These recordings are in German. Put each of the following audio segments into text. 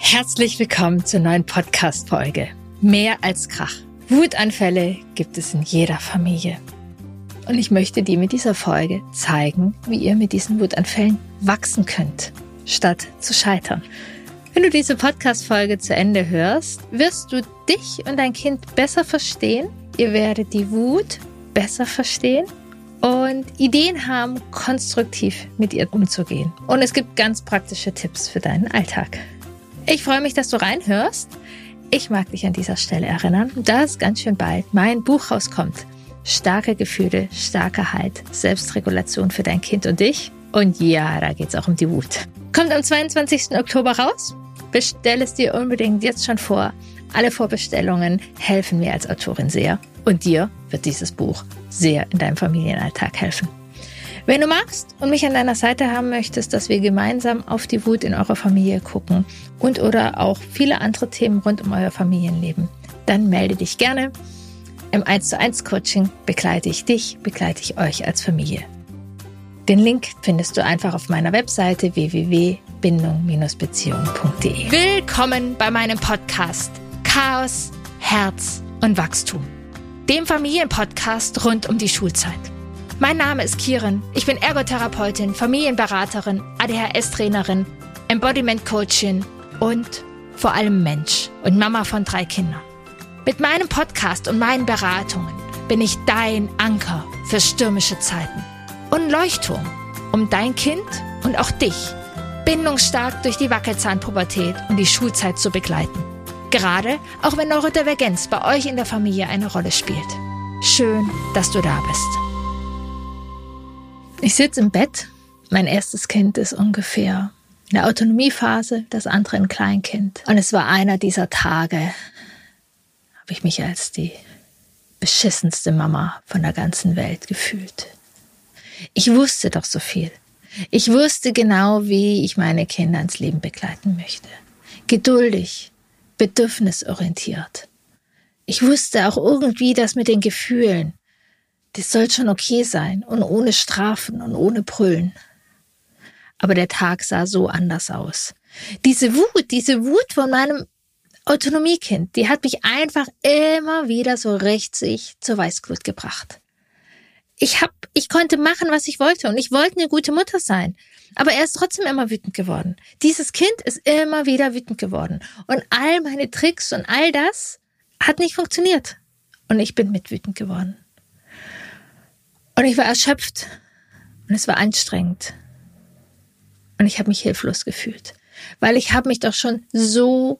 Herzlich willkommen zur neuen Podcast-Folge. Mehr als Krach. Wutanfälle gibt es in jeder Familie. Und ich möchte dir mit dieser Folge zeigen, wie ihr mit diesen Wutanfällen wachsen könnt, statt zu scheitern. Wenn du diese Podcast-Folge zu Ende hörst, wirst du dich und dein Kind besser verstehen. Ihr werdet die Wut besser verstehen und Ideen haben, konstruktiv mit ihr umzugehen. Und es gibt ganz praktische Tipps für deinen Alltag. Ich freue mich, dass du reinhörst. Ich mag dich an dieser Stelle erinnern, dass ganz schön bald mein Buch rauskommt. Starke Gefühle, starker Halt, Selbstregulation für dein Kind und dich. Und ja, da geht es auch um die Wut. Kommt am 22. Oktober raus. Bestell es dir unbedingt jetzt schon vor. Alle Vorbestellungen helfen mir als Autorin sehr. Und dir wird dieses Buch sehr in deinem Familienalltag helfen. Wenn du magst und mich an deiner Seite haben möchtest, dass wir gemeinsam auf die Wut in eurer Familie gucken und oder auch viele andere Themen rund um euer Familienleben, dann melde dich gerne. Im 1:1 Coaching begleite ich dich, begleite ich euch als Familie. Den Link findest du einfach auf meiner Webseite www.bindung-beziehung.de. Willkommen bei meinem Podcast Chaos, Herz und Wachstum, dem Familienpodcast rund um die Schulzeit. Mein Name ist Kiran, ich bin Ergotherapeutin, Familienberaterin, ADHS-Trainerin, Embodiment-Coachin und vor allem Mensch und Mama von 3 Kindern. Mit meinem Podcast und meinen Beratungen bin ich dein Anker für stürmische Zeiten und Leuchtturm, um dein Kind und auch dich bindungsstark durch die Wackelzahnpubertät und die Schulzeit zu begleiten. Gerade auch wenn Neurodivergenz bei euch in der Familie eine Rolle spielt. Schön, dass du da bist. Ich sitze im Bett. Mein erstes Kind ist ungefähr in der Autonomiephase, das andere ein Kleinkind. Und es war einer dieser Tage, habe ich mich als die beschissenste Mama von der ganzen Welt gefühlt. Ich wusste doch so viel. Ich wusste genau, wie ich meine Kinder ins Leben begleiten möchte. Geduldig, bedürfnisorientiert. Ich wusste auch irgendwie, dass mit den Gefühlen, das soll schon okay sein und ohne Strafen und ohne Brüllen. Aber der Tag sah so anders aus. Diese Wut von meinem Autonomiekind, die hat mich einfach immer wieder so richtig zur Weißglut gebracht. Ich konnte machen, was ich wollte und ich wollte eine gute Mutter sein. Aber er ist trotzdem immer wütend geworden. Dieses Kind ist immer wieder wütend geworden. Und all meine Tricks und all das hat nicht funktioniert. Und ich bin mit wütend geworden. Und ich war erschöpft und es war anstrengend und ich habe mich hilflos gefühlt, weil ich habe mich doch schon so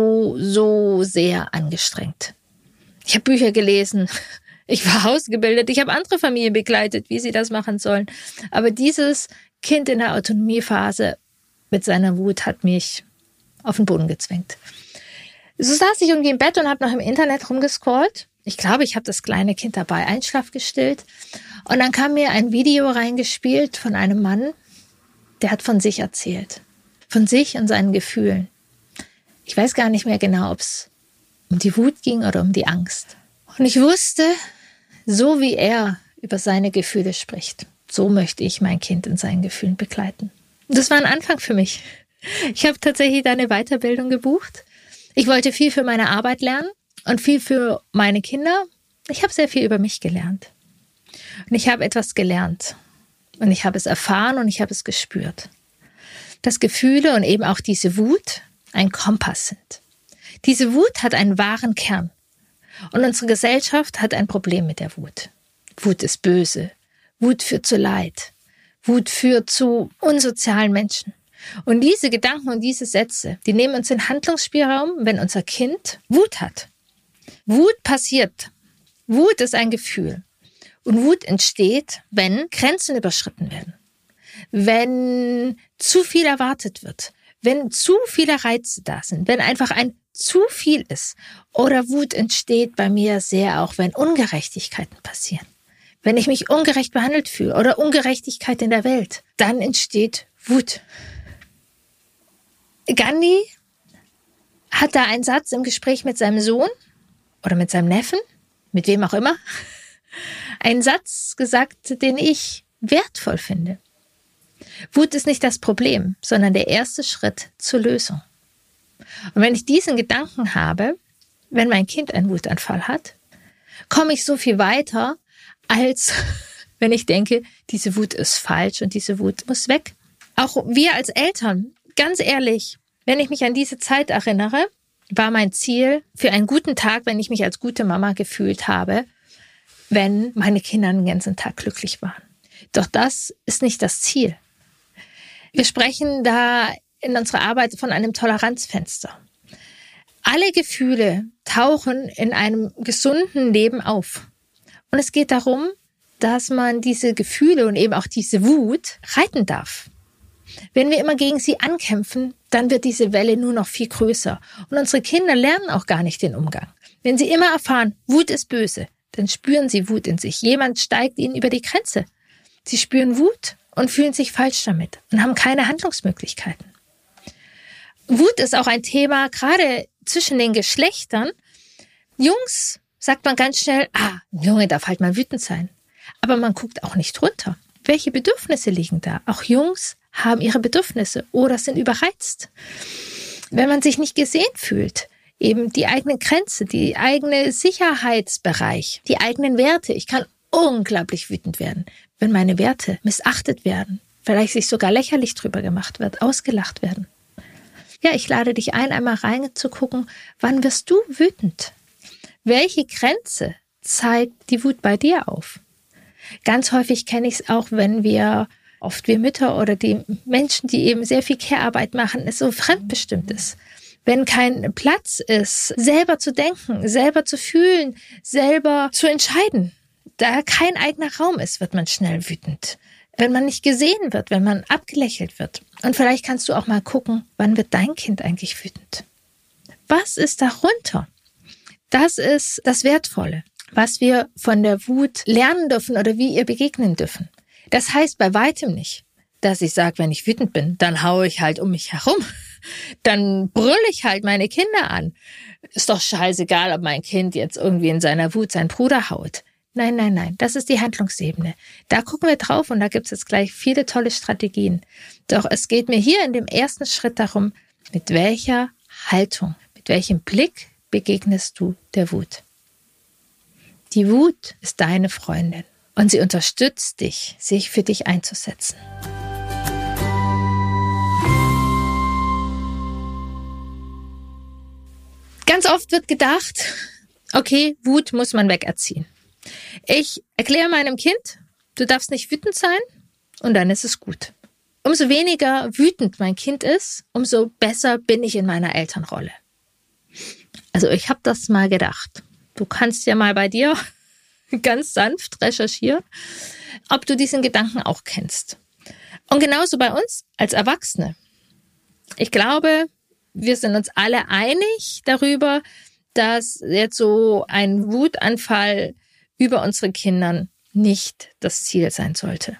sehr angestrengt. Ich habe Bücher gelesen, ich war ausgebildet, ich habe andere Familien begleitet, wie sie das machen sollen. Aber dieses Kind in der Autonomiephase mit seiner Wut hat mich auf den Boden gezwängt. So saß ich irgendwie im Bett und habe noch im Internet rumgescrollt. Ich glaube, ich habe das kleine Kind dabei Einschlaf gestillt. Und dann kam mir ein Video reingespielt von einem Mann, der hat von sich erzählt. Von sich und seinen Gefühlen. Ich weiß gar nicht mehr genau, ob es um die Wut ging oder um die Angst. Und ich wusste, so wie er über seine Gefühle spricht, so möchte ich mein Kind in seinen Gefühlen begleiten. Und das war ein Anfang für mich. Ich habe tatsächlich eine Weiterbildung gebucht. Ich wollte viel für meine Arbeit lernen. Und viel für meine Kinder. Ich habe sehr viel über mich gelernt. Und ich habe etwas gelernt. Und ich habe es erfahren und ich habe es gespürt. Dass Gefühle und eben auch diese Wut ein Kompass sind. Diese Wut hat einen wahren Kern. Und unsere Gesellschaft hat ein Problem mit der Wut. Wut ist böse. Wut führt zu Leid. Wut führt zu unsozialen Menschen. Und diese Gedanken und diese Sätze, die nehmen uns den Handlungsspielraum, wenn unser Kind Wut hat. Wut passiert. Wut ist ein Gefühl. Und Wut entsteht, wenn Grenzen überschritten werden. Wenn zu viel erwartet wird. Wenn zu viele Reize da sind. Wenn einfach ein zu viel ist. Oder Wut entsteht bei mir sehr auch, wenn Ungerechtigkeiten passieren. Wenn ich mich ungerecht behandelt fühle oder Ungerechtigkeit in der Welt, dann entsteht Wut. Gandhi hat da einen Satz im Gespräch mit seinem Sohn oder mit seinem Neffen, mit wem auch immer, einen Satz gesagt, den ich wertvoll finde. Wut ist nicht das Problem, sondern der erste Schritt zur Lösung. Und wenn ich diesen Gedanken habe, wenn mein Kind einen Wutanfall hat, komme ich so viel weiter, als wenn ich denke, diese Wut ist falsch und diese Wut muss weg. Auch wir als Eltern, ganz ehrlich, wenn ich mich an diese Zeit erinnere, war mein Ziel für einen guten Tag, wenn ich mich als gute Mama gefühlt habe, wenn meine Kinder den ganzen Tag glücklich waren. Doch das ist nicht das Ziel. Wir sprechen da in unserer Arbeit von einem Toleranzfenster. Alle Gefühle tauchen in einem gesunden Leben auf. Und es geht darum, dass man diese Gefühle und eben auch diese Wut reiten darf. Wenn wir immer gegen sie ankämpfen, dann wird diese Welle nur noch viel größer. Und unsere Kinder lernen auch gar nicht den Umgang. Wenn sie immer erfahren, Wut ist böse, dann spüren sie Wut in sich. Jemand steigt ihnen über die Grenze. Sie spüren Wut und fühlen sich falsch damit und haben keine Handlungsmöglichkeiten. Wut ist auch ein Thema, gerade zwischen den Geschlechtern. Jungs sagt man ganz schnell, ein Junge darf halt mal wütend sein. Aber man guckt auch nicht runter. Welche Bedürfnisse liegen da? Auch Jungs haben ihre Bedürfnisse oder sind überreizt. Wenn man sich nicht gesehen fühlt, eben die eigene Grenze, die eigene Sicherheitsbereich, die eigenen Werte. Ich kann unglaublich wütend werden, wenn meine Werte missachtet werden, vielleicht sich sogar lächerlich drüber gemacht wird, ausgelacht werden. Ja, ich lade dich ein, einmal reinzugucken, wann wirst du wütend? Welche Grenze zeigt die Wut bei dir auf? Ganz häufig kenne ich es auch, wenn wir, oft wir Mütter oder die Menschen, die eben sehr viel Care-Arbeit machen, es so fremdbestimmt ist. Wenn kein Platz ist, selber zu denken, selber zu fühlen, selber zu entscheiden, da kein eigener Raum ist, wird man schnell wütend. Wenn man nicht gesehen wird, wenn man abgelächelt wird. Und vielleicht kannst du auch mal gucken, wann wird dein Kind eigentlich wütend? Was ist darunter? Das ist das Wertvolle, was wir von der Wut lernen dürfen oder wie ihr begegnen dürfen. Das heißt bei weitem nicht, dass ich sage, wenn ich wütend bin, dann haue ich halt um mich herum. Dann brülle ich halt meine Kinder an. Ist doch scheißegal, ob mein Kind jetzt irgendwie in seiner Wut seinen Bruder haut. Nein, das ist die Handlungsebene. Da gucken wir drauf und da gibt es jetzt gleich viele tolle Strategien. Doch es geht mir hier in dem ersten Schritt darum, mit welcher Haltung, mit welchem Blick begegnest du der Wut. Die Wut ist deine Freundin und sie unterstützt dich, sich für dich einzusetzen. Ganz oft wird gedacht, okay, Wut muss man wegerziehen. Ich erkläre meinem Kind, du darfst nicht wütend sein und dann ist es gut. Umso weniger wütend mein Kind ist, umso besser bin ich in meiner Elternrolle. Also ich habe das mal gedacht. Du kannst ja mal bei dir ganz sanft recherchieren, ob du diesen Gedanken auch kennst. Und genauso bei uns als Erwachsene. Ich glaube, wir sind uns alle einig darüber, dass jetzt so ein Wutanfall über unsere Kindern nicht das Ziel sein sollte.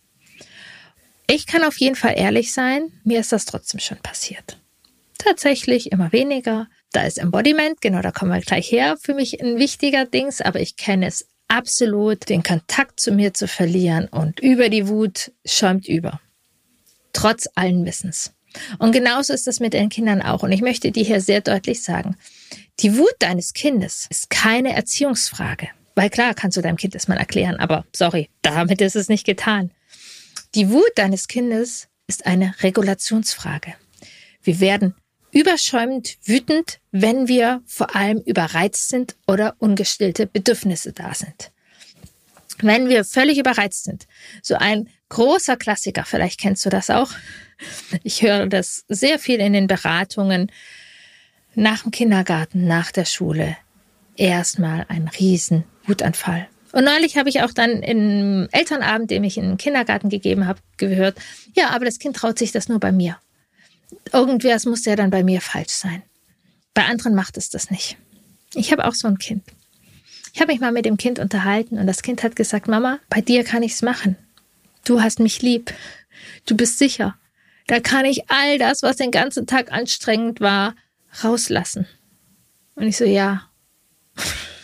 Ich kann auf jeden Fall ehrlich sein, mir ist das trotzdem schon passiert. Tatsächlich immer weniger. Da ist Embodiment, genau, da kommen wir gleich her, für mich ein wichtiger Dings, aber ich kenne es absolut, den Kontakt zu mir zu verlieren und über die Wut schäumt über. Trotz allen Wissens. Und genauso ist das mit den Kindern auch. Und ich möchte dir hier sehr deutlich sagen, die Wut deines Kindes ist keine Erziehungsfrage. Weil klar, kannst du deinem Kind das mal erklären, aber sorry, damit ist es nicht getan. Die Wut deines Kindes ist eine Regulationsfrage. Wir werden überschäumend wütend, wenn wir vor allem überreizt sind oder ungestillte Bedürfnisse da sind. Wenn wir völlig überreizt sind, so ein großer Klassiker, vielleicht kennst du das auch. Ich höre das sehr viel in den Beratungen nach dem Kindergarten, nach der Schule. Erstmal ein riesen Wutanfall. Und neulich habe ich auch dann im Elternabend, den ich in den Kindergarten gegeben habe, gehört, ja, aber das Kind traut sich das nur bei mir. Irgendwas muss ja dann bei mir falsch sein. Bei anderen macht es das nicht. Ich habe auch so ein Kind. Ich habe mich mal mit dem Kind unterhalten und das Kind hat gesagt, Mama, bei dir kann ich's machen. Du hast mich lieb. Du bist sicher. Da kann ich all das, was den ganzen Tag anstrengend war, rauslassen. Und ich so, ja.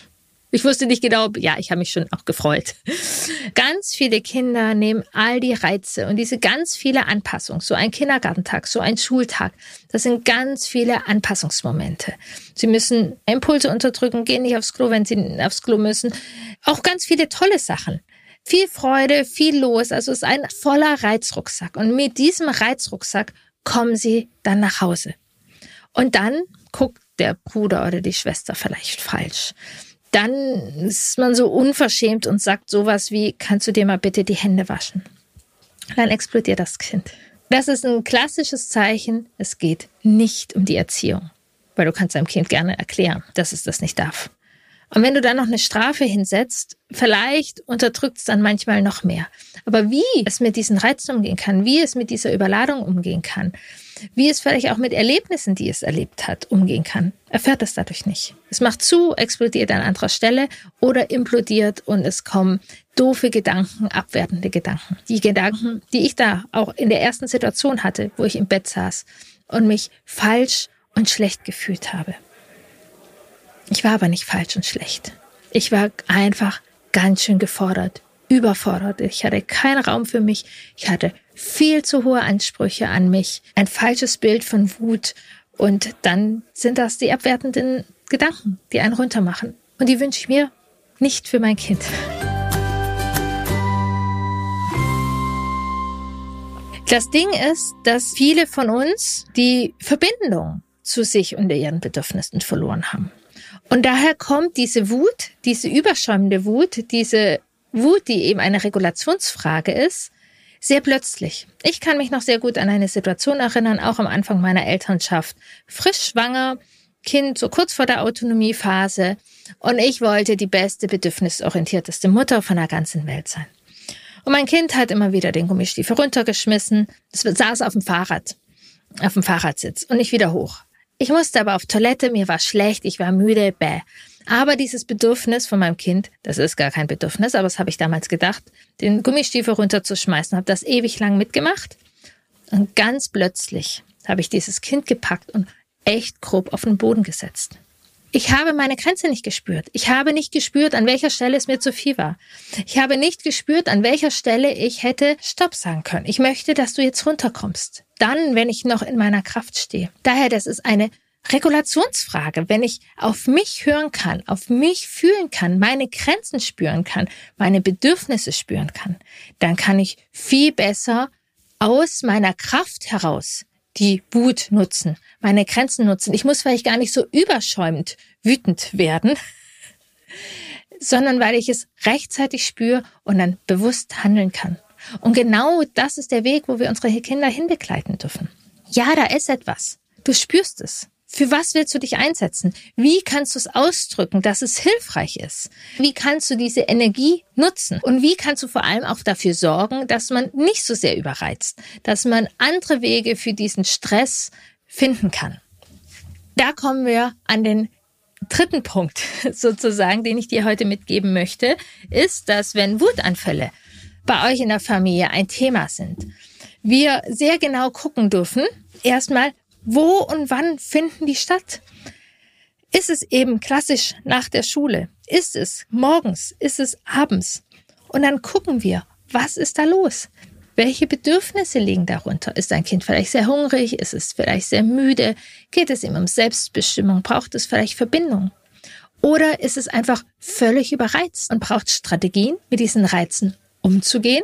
Ich wusste nicht genau, ja, ich habe mich schon auch gefreut. Ganz viele Kinder nehmen all die Reize und diese ganz viele Anpassungen, so ein Kindergartentag, so ein Schultag, das sind ganz viele Anpassungsmomente. Sie müssen Impulse unterdrücken, gehen nicht aufs Klo, wenn sie aufs Klo müssen. Auch ganz viele tolle Sachen. Viel Freude, viel los, also es ist ein voller Reizrucksack. Und mit diesem Reizrucksack kommen sie dann nach Hause. Und dann guckt der Bruder oder die Schwester vielleicht falsch. Dann ist man so unverschämt und sagt sowas wie, kannst du dir mal bitte die Hände waschen? Dann explodiert das Kind. Das ist ein klassisches Zeichen, es geht nicht um die Erziehung. Weil du kannst deinem Kind gerne erklären, dass es das nicht darf. Und wenn du dann noch eine Strafe hinsetzt, vielleicht unterdrückt es dann manchmal noch mehr. Aber wie es mit diesen Reizen umgehen kann, wie es mit dieser Überladung umgehen kann, wie es vielleicht auch mit Erlebnissen, die es erlebt hat, umgehen kann, erfährt es dadurch nicht. Es macht zu, explodiert an anderer Stelle oder implodiert und es kommen doofe Gedanken, abwertende Gedanken. Die Gedanken, die ich da auch in der ersten Situation hatte, wo ich im Bett saß und mich falsch und schlecht gefühlt habe. Ich war aber nicht falsch und schlecht. Ich war einfach ganz schön gefordert, überfordert. Ich hatte keinen Raum für mich. Ich hatte viel zu hohe Ansprüche an mich, ein falsches Bild von Wut. Und dann sind das die abwertenden Gedanken, die einen runtermachen. Und die wünsche ich mir nicht für mein Kind. Das Ding ist, dass viele von uns die Verbindung zu sich und ihren Bedürfnissen verloren haben. Und daher kommt diese Wut, diese überschäumende Wut, diese Wut, die eben eine Regulationsfrage ist, sehr plötzlich. Ich kann mich noch sehr gut an eine Situation erinnern, auch am Anfang meiner Elternschaft. Frisch schwanger, Kind so kurz vor der Autonomiephase und ich wollte die beste, bedürfnisorientierteste Mutter von der ganzen Welt sein. Und mein Kind hat immer wieder den Gummistiefel runtergeschmissen, es saß auf dem Fahrradsitz und nicht wieder hoch. Ich musste aber auf Toilette, mir war schlecht, ich war müde, bäh. Aber dieses Bedürfnis von meinem Kind, das ist gar kein Bedürfnis, aber das habe ich damals gedacht, den Gummistiefel runterzuschmeißen, habe das ewig lang mitgemacht. Und ganz plötzlich habe ich dieses Kind gepackt und echt grob auf den Boden gesetzt. Ich habe meine Grenze nicht gespürt. Ich habe nicht gespürt, an welcher Stelle es mir zu viel war. Ich habe nicht gespürt, an welcher Stelle ich hätte Stopp sagen können. Ich möchte, dass du jetzt runterkommst. Dann, wenn ich noch in meiner Kraft stehe. Daher, das ist eine Regulationsfrage. Wenn ich auf mich hören kann, auf mich fühlen kann, meine Grenzen spüren kann, meine Bedürfnisse spüren kann, dann kann ich viel besser aus meiner Kraft heraus die Wut nutzen, meine Grenzen nutzen. Ich muss vielleicht gar nicht so überschäumend wütend werden, sondern weil ich es rechtzeitig spüre und dann bewusst handeln kann. Und genau das ist der Weg, wo wir unsere Kinder hinbegleiten dürfen. Ja, da ist etwas. Du spürst es. Für was willst du dich einsetzen? Wie kannst du es ausdrücken, dass es hilfreich ist? Wie kannst du diese Energie nutzen? Und wie kannst du vor allem auch dafür sorgen, dass man nicht so sehr überreizt, dass man andere Wege für diesen Stress finden kann? Da kommen wir an den dritten Punkt sozusagen, den ich dir heute mitgeben möchte, ist, dass wenn Wutanfälle bei euch in der Familie ein Thema sind, wir sehr genau gucken dürfen, erstmal, wo und wann finden die statt? Ist es eben klassisch nach der Schule? Ist es morgens? Ist es abends? Und dann gucken wir, was ist da los? Welche Bedürfnisse liegen darunter? Ist ein Kind vielleicht sehr hungrig? Ist es vielleicht sehr müde? Geht es ihm um Selbstbestimmung? Braucht es vielleicht Verbindung? Oder ist es einfach völlig überreizt und braucht Strategien, mit diesen Reizen umzugehen?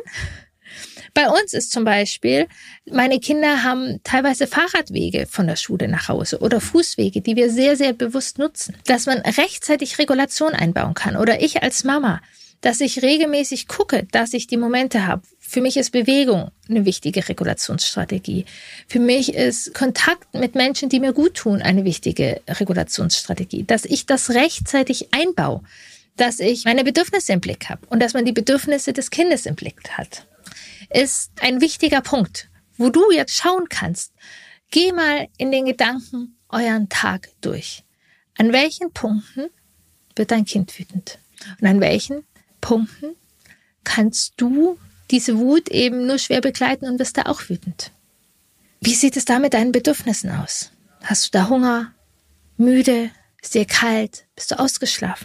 Bei uns ist zum Beispiel, meine Kinder haben teilweise Fahrradwege von der Schule nach Hause oder Fußwege, die wir sehr, sehr bewusst nutzen. Dass man rechtzeitig Regulation einbauen kann. Oder ich als Mama, dass ich regelmäßig gucke, dass ich die Momente habe. Für mich ist Bewegung eine wichtige Regulationsstrategie. Für mich ist Kontakt mit Menschen, die mir gut tun, eine wichtige Regulationsstrategie. Dass ich das rechtzeitig einbaue. Dass ich meine Bedürfnisse im Blick habe und dass man die Bedürfnisse des Kindes im Blick hat, ist ein wichtiger Punkt, wo du jetzt schauen kannst. Geh mal in den Gedanken euren Tag durch. An welchen Punkten wird dein Kind wütend? Und an welchen Punkten kannst du diese Wut eben nur schwer begleiten und wirst da auch wütend? Wie sieht es da mit deinen Bedürfnissen aus? Hast du da Hunger, müde, ist dir kalt, bist du ausgeschlafen? Wie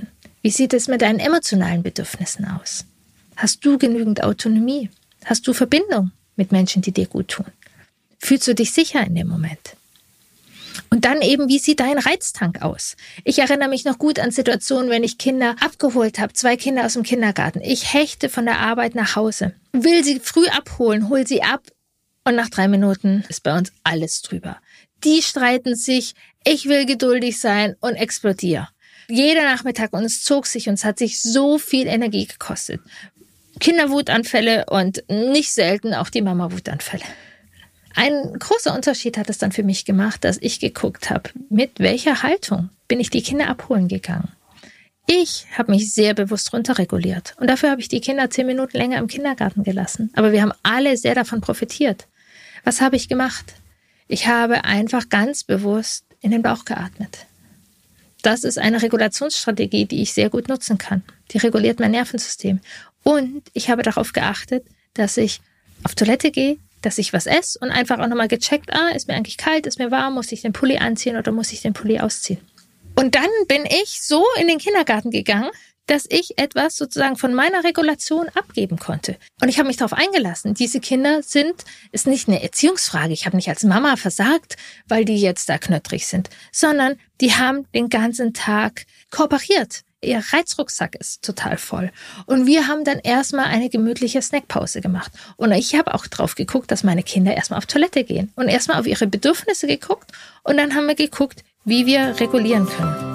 Wie sieht es mit deinen emotionalen Bedürfnissen aus? Hast du genügend Autonomie? Hast du Verbindung mit Menschen, die dir gut tun? Fühlst du dich sicher in dem Moment? Und dann eben, wie sieht dein Reiztank aus? Ich erinnere mich noch gut an Situationen, wenn ich Kinder abgeholt habe, 2 Kinder aus dem Kindergarten. Ich hechte von der Arbeit nach Hause, will sie früh abholen, hol sie ab und nach 3 Minuten ist bei uns alles drüber. Die streiten sich, ich will geduldig sein und explodiere. Jeder Nachmittag und es zog sich und es hat sich so viel Energie gekostet. Kinderwutanfälle und nicht selten auch die Mama-Wutanfälle. Ein großer Unterschied hat es dann für mich gemacht, dass ich geguckt habe, mit welcher Haltung bin ich die Kinder abholen gegangen. Ich habe mich sehr bewusst runterreguliert und dafür habe ich die Kinder 10 Minuten länger im Kindergarten gelassen. Aber wir haben alle sehr davon profitiert. Was habe ich gemacht? Ich habe einfach ganz bewusst in den Bauch geatmet. Das ist eine Regulationsstrategie, die ich sehr gut nutzen kann. Die reguliert mein Nervensystem. Und ich habe darauf geachtet, dass ich auf Toilette gehe, dass ich was esse und einfach auch nochmal gecheckt, ist mir eigentlich kalt, ist mir warm, muss ich den Pulli anziehen oder muss ich den Pulli ausziehen? Und dann bin ich so in den Kindergarten gegangen, dass ich etwas sozusagen von meiner Regulation abgeben konnte. Und ich habe mich darauf eingelassen. Diese Kinder ist nicht eine Erziehungsfrage. Ich habe nicht als Mama versagt, weil die jetzt da knöttrig sind, sondern die haben den ganzen Tag kooperiert. Ihr Reizrucksack ist total voll. Und wir haben dann erstmal eine gemütliche Snackpause gemacht. Und ich habe auch drauf geguckt, dass meine Kinder erstmal auf Toilette gehen und erstmal auf ihre Bedürfnisse geguckt. Und dann haben wir geguckt, wie wir regulieren können.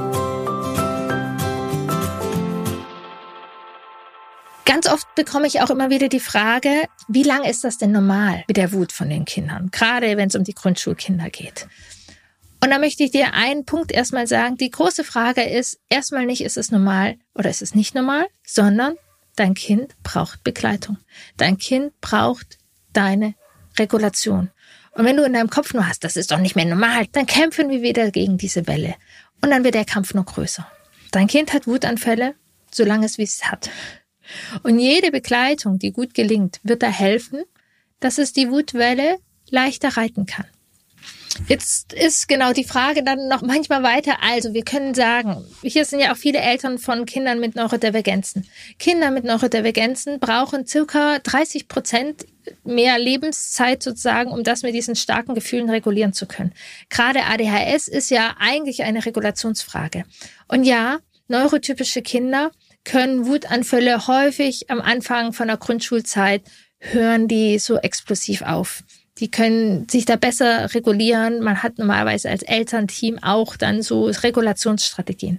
Ganz oft bekomme ich auch immer wieder die Frage, wie lange ist das denn normal mit der Wut von den Kindern? Gerade wenn es um die Grundschulkinder geht. Und da möchte ich dir einen Punkt erstmal sagen. Die große Frage ist erstmal nicht, ist es normal oder ist es nicht normal, sondern dein Kind braucht Begleitung. Dein Kind braucht deine Regulation. Und wenn du in deinem Kopf nur hast, das ist doch nicht mehr normal, dann kämpfen wir wieder gegen diese Welle. Und dann wird der Kampf noch größer. Dein Kind hat Wutanfälle, solange es wie es hat. Und jede Begleitung, die gut gelingt, wird da helfen, dass es die Wutwelle leichter reiten kann. Jetzt ist genau die Frage dann noch manchmal weiter. Also wir können sagen, hier sind ja auch viele Eltern von Kindern mit Neurodivergenzen. Kinder mit Neurodivergenzen brauchen circa 30% mehr Lebenszeit sozusagen, um das mit diesen starken Gefühlen regulieren zu können. Gerade ADHS ist ja eigentlich eine Regulationsfrage. Und ja, neurotypische Kinder können Wutanfälle häufig am Anfang von der Grundschulzeit hören die so explosiv auf. Die können sich da besser regulieren. Man hat normalerweise als Elternteam auch dann so Regulationsstrategien.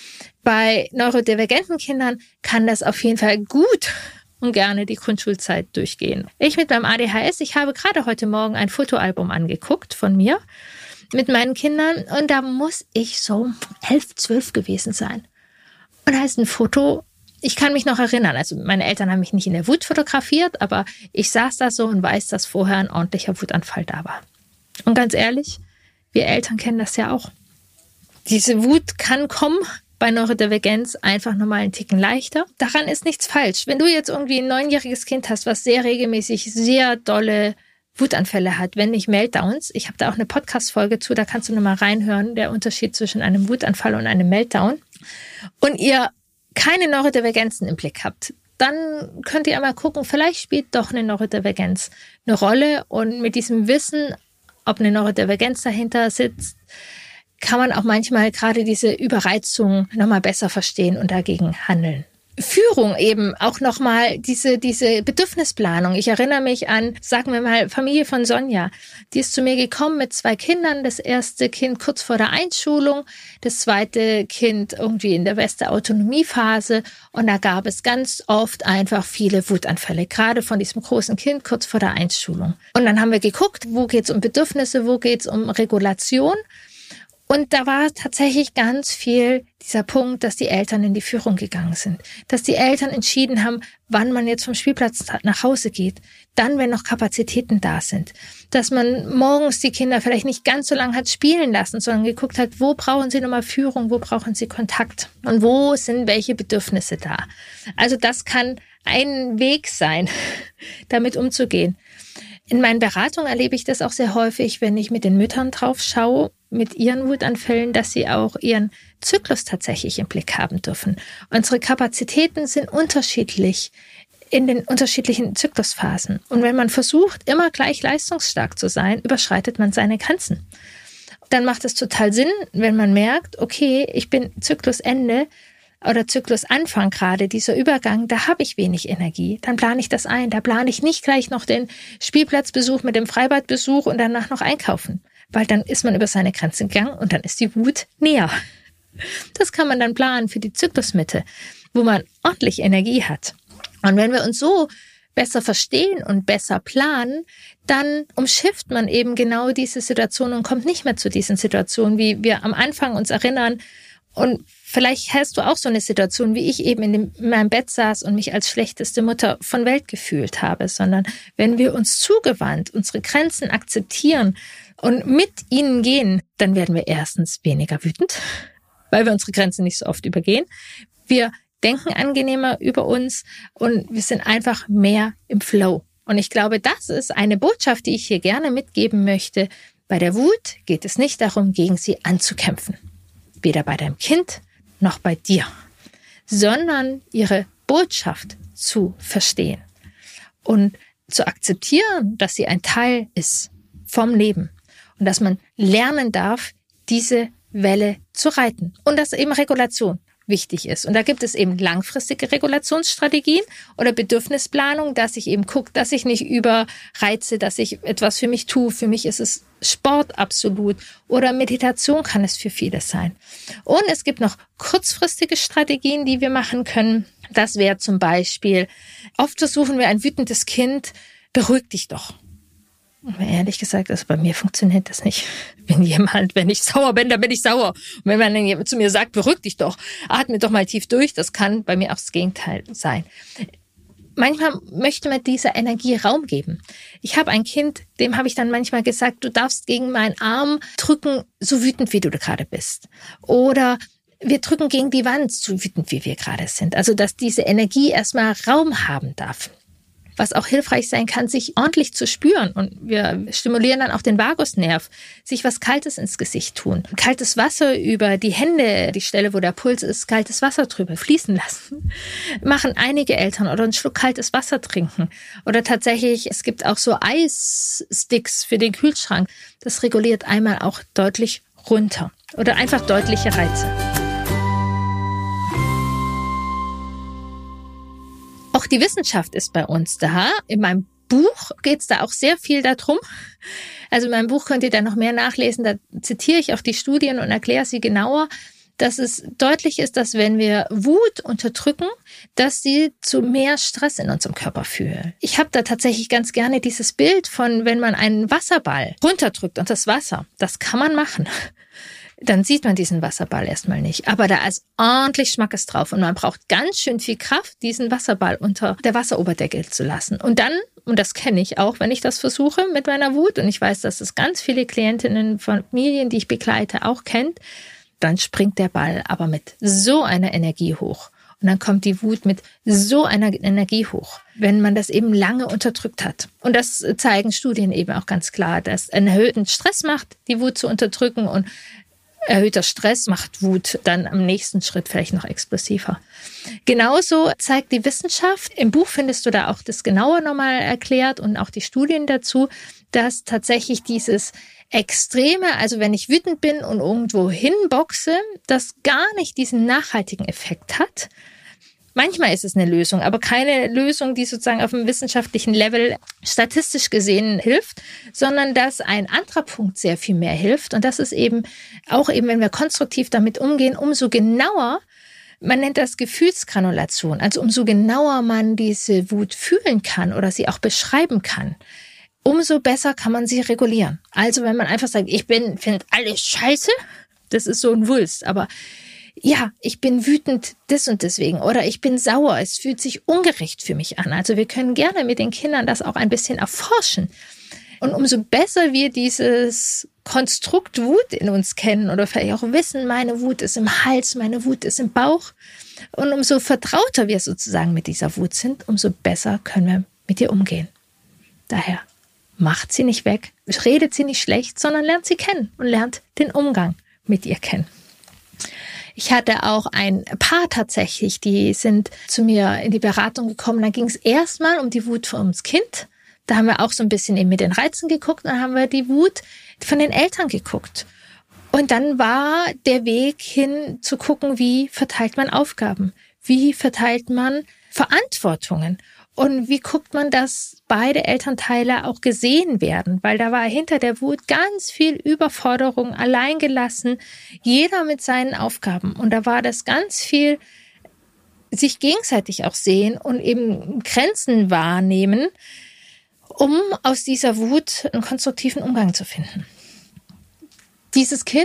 Bei neurodivergenten Kindern kann das auf jeden Fall gut und gerne die Grundschulzeit durchgehen. Ich mit meinem ADHS, ich habe gerade heute Morgen ein Fotoalbum angeguckt von mir mit meinen Kindern und da muss ich so 11, 12 gewesen sein. Und da ist ein Foto, ich kann mich noch erinnern, also meine Eltern haben mich nicht in der Wut fotografiert, aber ich saß da so und weiß, dass vorher ein ordentlicher Wutanfall da war. Und ganz ehrlich, wir Eltern kennen das ja auch. Diese Wut kann kommen, bei Neurodivergenz einfach nochmal einen Ticken leichter. Daran ist nichts falsch. Wenn du jetzt irgendwie ein 9-jähriges Kind hast, was sehr regelmäßig sehr dolle Wutanfälle hat, wenn nicht Meltdowns, ich habe da auch eine Podcast-Folge zu, da kannst du nochmal reinhören, der Unterschied zwischen einem Wutanfall und einem Meltdown. Und ihr keine Neurodivergenzen im Blick habt, dann könnt ihr einmal gucken, vielleicht spielt doch eine Neurodivergenz eine Rolle. Und mit diesem Wissen, ob eine Neurodivergenz dahinter sitzt, kann man auch manchmal gerade diese Überreizung nochmal besser verstehen und dagegen handeln. Führung eben auch nochmal diese Bedürfnisplanung. Ich erinnere mich an, sagen wir mal, Familie von Sonja. Die ist zu mir gekommen mit 2 Kindern. Das erste Kind kurz vor der Einschulung, das zweite Kind irgendwie in der besten Autonomiephase. Und da gab es ganz oft einfach viele Wutanfälle, gerade von diesem großen Kind kurz vor der Einschulung. Und dann haben wir geguckt, wo geht es um Bedürfnisse, wo geht es um Regulation. Und da war tatsächlich ganz viel dieser Punkt, dass die Eltern in die Führung gegangen sind. Dass die Eltern entschieden haben, wann man jetzt vom Spielplatz nach Hause geht. Dann, wenn noch Kapazitäten da sind. Dass man morgens die Kinder vielleicht nicht ganz so lange hat spielen lassen, sondern geguckt hat, wo brauchen sie nochmal Führung, wo brauchen sie Kontakt und wo sind welche Bedürfnisse da. Also das kann ein Weg sein, damit umzugehen. In meinen Beratungen erlebe ich das auch sehr häufig, wenn ich mit den Müttern drauf schaue, mit ihren Wutanfällen, dass sie auch ihren Zyklus tatsächlich im Blick haben dürfen. Unsere Kapazitäten sind unterschiedlich in den unterschiedlichen Zyklusphasen. Und wenn man versucht, immer gleich leistungsstark zu sein, überschreitet man seine Grenzen. Dann macht es total Sinn, wenn man merkt, okay, ich bin Zyklusende oder Zyklusanfang gerade, dieser Übergang, da habe ich wenig Energie. Dann plane ich das ein. Da plane ich nicht gleich noch den Spielplatzbesuch mit dem Freibadbesuch und danach noch einkaufen. Weil dann ist man über seine Grenzen gegangen und dann ist die Wut näher. Das kann man dann planen für die Zyklusmitte, wo man ordentlich Energie hat. Und wenn wir uns so besser verstehen und besser planen, dann umschifft man eben genau diese Situation und kommt nicht mehr zu diesen Situationen, wie wir am Anfang uns erinnern. Und vielleicht hast du auch so eine Situation, wie ich eben in meinem Bett saß und mich als schlechteste Mutter von Welt gefühlt habe, sondern wenn wir uns zugewandt unsere Grenzen akzeptieren und mit ihnen gehen, dann werden wir erstens weniger wütend, weil wir unsere Grenzen nicht so oft übergehen. Wir denken angenehmer über uns und wir sind einfach mehr im Flow. Und ich glaube, das ist eine Botschaft, die ich hier gerne mitgeben möchte. Bei der Wut geht es nicht darum, gegen sie anzukämpfen. Weder bei deinem Kind noch bei dir, sondern ihre Botschaft zu verstehen und zu akzeptieren, dass sie ein Teil ist vom Leben und dass man lernen darf, diese Welle zu reiten und dass eben Regulation wichtig ist. Und da gibt es eben langfristige Regulationsstrategien oder Bedürfnisplanung, dass ich eben gucke, dass ich nicht überreize, dass ich etwas für mich tue. Für mich ist es Sport absolut oder Meditation kann es für viele sein. Und es gibt noch kurzfristige Strategien, die wir machen können. Das wäre zum Beispiel, oft versuchen wir ein wütendes Kind, beruhig dich doch. Und ehrlich gesagt, also bei mir funktioniert das nicht. Wenn ich sauer bin, dann bin ich sauer. Und wenn man dann zu mir sagt, beruhig dich doch, atme doch mal tief durch, das kann bei mir auch das Gegenteil sein. Manchmal möchte man dieser Energie Raum geben. Ich habe ein Kind, dem habe ich dann manchmal gesagt, du darfst gegen meinen Arm drücken, so wütend wie du gerade bist. Oder wir drücken gegen die Wand, so wütend wie wir gerade sind. Also dass diese Energie erstmal Raum haben darf. Was auch hilfreich sein kann, sich ordentlich zu spüren. Und wir stimulieren dann auch den Vagusnerv, sich was Kaltes ins Gesicht tun. Kaltes Wasser über die Hände, die Stelle, wo der Puls ist, kaltes Wasser drüber fließen lassen. Machen einige Eltern oder einen Schluck kaltes Wasser trinken. Oder tatsächlich, es gibt auch so Eissticks für den Kühlschrank. Das reguliert einmal auch deutlich runter. Oder einfach deutliche Reize. Auch die Wissenschaft ist bei uns da. In meinem Buch geht es da auch sehr viel darum. Also in meinem Buch könnt ihr da noch mehr nachlesen. Da zitiere ich auch die Studien und erkläre sie genauer, dass es deutlich ist, dass wenn wir Wut unterdrücken, dass sie zu mehr Stress in unserem Körper führt. Ich habe da tatsächlich ganz gerne dieses Bild von, wenn man einen Wasserball runterdrückt und das Wasser, das kann man machen. Dann sieht man diesen Wasserball erstmal nicht. Aber da ist ordentlich Schmackes drauf und man braucht ganz schön viel Kraft, diesen Wasserball unter der Wasseroberdecke zu lassen. Und dann, und das kenne ich auch, wenn ich das versuche mit meiner Wut, und ich weiß, dass es ganz viele Klientinnen, Familien, die ich begleite, auch kennt, dann springt der Ball aber mit so einer Energie hoch. Und dann kommt die Wut mit so einer Energie hoch, wenn man das eben lange unterdrückt hat. Und das zeigen Studien eben auch ganz klar, dass einen erhöhten Stress macht, die Wut zu unterdrücken, und erhöhter Stress macht Wut dann am nächsten Schritt vielleicht noch explosiver. Genauso zeigt die Wissenschaft, im Buch findest du da auch das genauer nochmal erklärt und auch die Studien dazu, dass tatsächlich dieses Extreme, also wenn ich wütend bin und irgendwo hinboxe, das gar nicht diesen nachhaltigen Effekt hat. Manchmal ist es eine Lösung, aber keine Lösung, die sozusagen auf dem wissenschaftlichen Level statistisch gesehen hilft, sondern dass ein anderer Punkt sehr viel mehr hilft. Und das ist eben auch eben, wenn wir konstruktiv damit umgehen, umso genauer, man nennt das Gefühlsgranulation, also umso genauer man diese Wut fühlen kann oder sie auch beschreiben kann, umso besser kann man sie regulieren. Also wenn man einfach sagt, ich finde alles scheiße, das ist so ein Wulst, aber ja, ich bin wütend des und deswegen oder ich bin sauer, es fühlt sich ungerecht für mich an. Also wir können gerne mit den Kindern das auch ein bisschen erforschen. Und umso besser wir dieses Konstrukt Wut in uns kennen oder vielleicht auch wissen, meine Wut ist im Hals, meine Wut ist im Bauch, und umso vertrauter wir sozusagen mit dieser Wut sind, umso besser können wir mit ihr umgehen. Daher macht sie nicht weg, redet sie nicht schlecht, sondern lernt sie kennen und lernt den Umgang mit ihr kennen. Ich hatte auch ein Paar tatsächlich, die sind zu mir in die Beratung gekommen. Da ging es erstmal um die Wut ums Kind. Da haben wir auch so ein bisschen eben mit den Reizen geguckt und dann haben wir die Wut von den Eltern geguckt. Und dann war der Weg hin zu gucken, wie verteilt man Aufgaben, wie verteilt man Verantwortungen und wie guckt man, dass beide Elternteile auch gesehen werden, weil da war hinter der Wut ganz viel Überforderung, alleingelassen, jeder mit seinen Aufgaben. Und da war das ganz viel sich gegenseitig auch sehen und eben Grenzen wahrnehmen, um aus dieser Wut einen konstruktiven Umgang zu finden. Dieses Kind,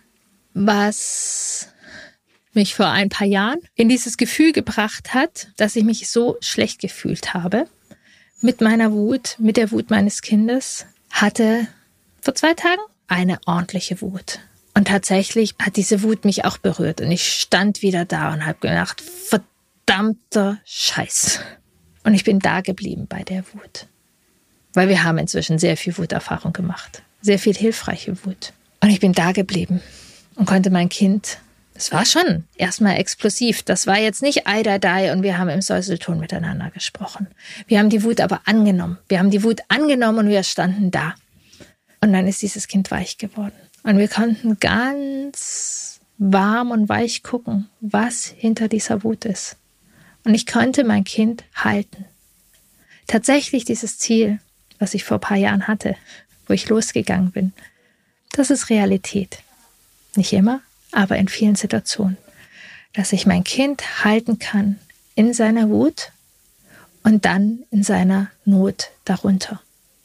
was mich vor ein paar Jahren in dieses Gefühl gebracht hat, dass ich mich so schlecht gefühlt habe, mit meiner Wut, mit der Wut meines Kindes, hatte vor 2 Tagen eine ordentliche Wut. Und tatsächlich hat diese Wut mich auch berührt. Und ich stand wieder da und habe gedacht, verdammter Scheiß. Und ich bin da geblieben bei der Wut. Weil wir haben inzwischen sehr viel Wuterfahrung gemacht. Sehr viel hilfreiche Wut. Und ich bin da geblieben und konnte mein Kind, es war schon erstmal explosiv. Das war jetzt nicht Ei, und wir haben im Säuselton miteinander gesprochen. Wir haben die Wut aber angenommen. Wir haben die Wut angenommen und wir standen da. Und dann ist dieses Kind weich geworden. Und wir konnten ganz warm und weich gucken, was hinter dieser Wut ist. Und ich konnte mein Kind halten. Tatsächlich dieses Ziel, was ich vor ein paar Jahren hatte, wo ich losgegangen bin, das ist Realität. Nicht immer, aber in vielen Situationen. Dass ich mein Kind halten kann in seiner Wut und dann in seiner Not darunter.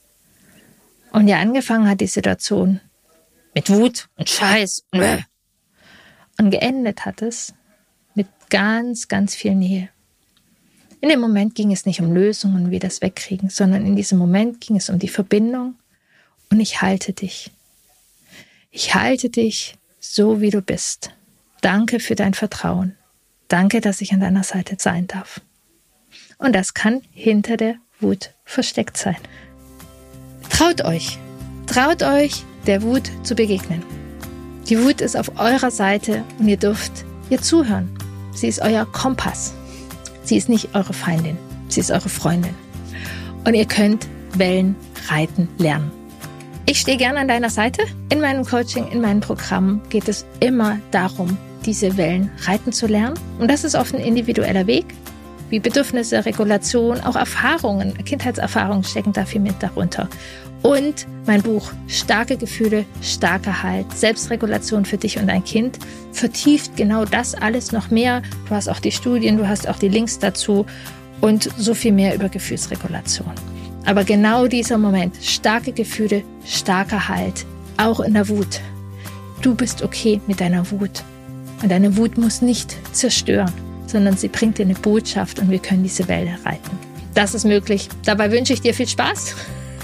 Und ja, angefangen hat die Situation mit Wut und Scheiß und geendet hat es mit ganz, ganz viel Nähe. In dem Moment ging es nicht um Lösungen, wie das wegkriegen, sondern in diesem Moment ging es um die Verbindung und ich halte dich. Ich halte dich so, wie du bist. Danke für dein Vertrauen. Danke, dass ich an deiner Seite sein darf. Und das kann hinter der Wut versteckt sein. Traut euch, der Wut zu begegnen. Die Wut ist auf eurer Seite und ihr dürft ihr zuhören. Sie ist euer Kompass. Sie ist nicht eure Feindin, sie ist eure Freundin. Und ihr könnt Wellen reiten lernen. Ich stehe gerne an deiner Seite. In meinem Coaching, in meinem Programm geht es immer darum, diese Wellen reiten zu lernen. Und das ist oft ein individueller Weg, wie Bedürfnisse, Regulation, auch Erfahrungen, Kindheitserfahrungen stecken da viel mit darunter. Und mein Buch Starke Gefühle, starker Halt, Selbstregulation für dich und dein Kind vertieft genau das alles noch mehr. Du hast auch die Studien, du hast auch die Links dazu und so viel mehr über Gefühlsregulation. Aber genau dieser Moment, starke Gefühle, starker Halt, auch in der Wut. Du bist okay mit deiner Wut. Und deine Wut muss nicht zerstören, sondern sie bringt dir eine Botschaft und wir können diese Welle reiten. Das ist möglich. Dabei wünsche ich dir viel Spaß.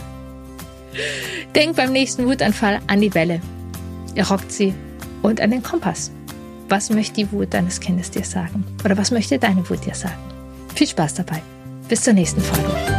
Denk beim nächsten Wutanfall an die Welle. Ihr rockt sie und an den Kompass. Was möchte die Wut deines Kindes dir sagen? Oder was möchte deine Wut dir sagen? Viel Spaß dabei. Bis zur nächsten Folge.